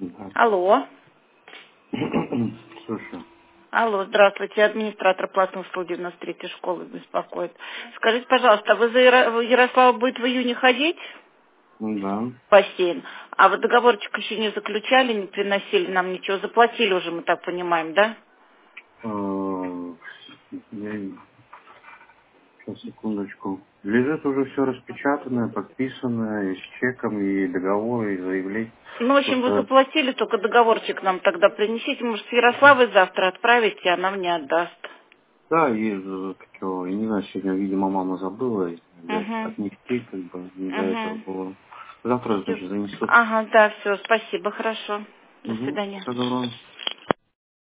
Да. Алло. Слушай. Алло, здравствуйте. Администратор платной услуги 93-й школы беспокоит. Скажите, пожалуйста, вы за Ярослава будет в июне ходить Да. в бассейн? А вы договорчик еще не заключали, не приносили нам ничего? Заплатили уже, мы так понимаем, да? Сейчас, секундочку. Лежит уже все распечатанное, подписанное, и с чеком, и договор, и заявление. Ну, в общем, вы Просто, заплатили, только договорчик нам тогда принесите. Может, с Ярославой завтра отправите, а нам не отдаст. да, и, я не знаю, сегодня, видимо, мама забыла Угу. отнести, как бы, не до этого Угу. было. Завтра, значит, занесут. Ага, да, все, спасибо, хорошо. До Угу. свидания. Все, добро.